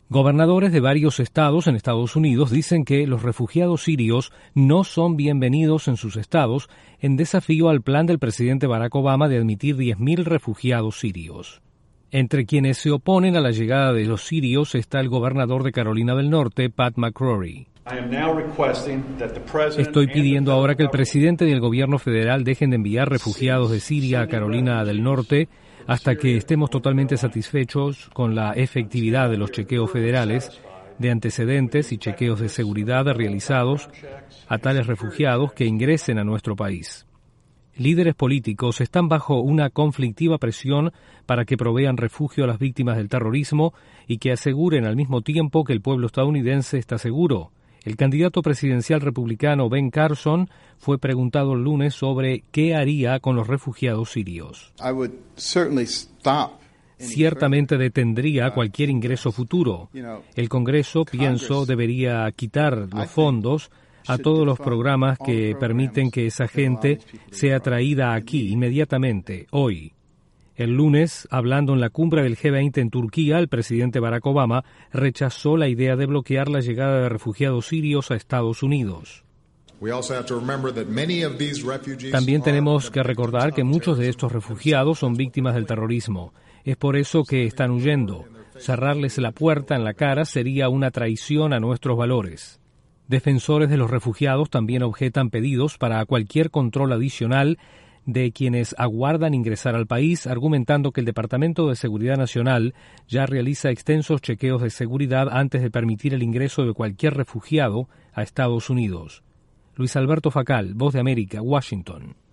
Gobernadores de varios estados en Estados Unidos dicen que los refugiados sirios no son bienvenidos en sus estados en desafío al plan del presidente Barack Obama de admitir 10.000 refugiados sirios. Entre quienes se oponen a la llegada de los sirios está el gobernador de Carolina del Norte, Pat McCrory. Estoy pidiendo ahora que el presidente y el gobierno federal dejen de enviar refugiados de Siria a Carolina del Norte hasta que estemos totalmente satisfechos con la efectividad de los chequeos federales de antecedentes y chequeos de seguridad realizados a tales refugiados que ingresen a nuestro país. Líderes políticos están bajo una conflictiva presión para que provean refugio a las víctimas del terrorismo y que aseguren al mismo tiempo que el pueblo estadounidense está seguro. El candidato presidencial republicano Ben Carson fue preguntado el lunes sobre qué haría con los refugiados sirios. Ciertamente detendría cualquier ingreso futuro. El Congreso, pienso, debería quitar los fondos a todos los programas que permiten que esa gente sea traída aquí inmediatamente, hoy. El lunes, hablando en la cumbre del G20 en Turquía, el presidente Barack Obama rechazó la idea de bloquear la llegada de refugiados sirios a Estados Unidos. También tenemos que recordar que muchos de estos refugiados son víctimas del terrorismo. Es por eso que están huyendo. Cerrarles la puerta en la cara sería una traición a nuestros valores. Defensores de los refugiados también objetan pedidos para cualquier control adicional de quienes aguardan ingresar al país, argumentando que el Departamento de Seguridad Nacional ya realiza extensos chequeos de seguridad antes de permitir el ingreso de cualquier refugiado a Estados Unidos. Luis Alberto Facal, Voz de América, Washington.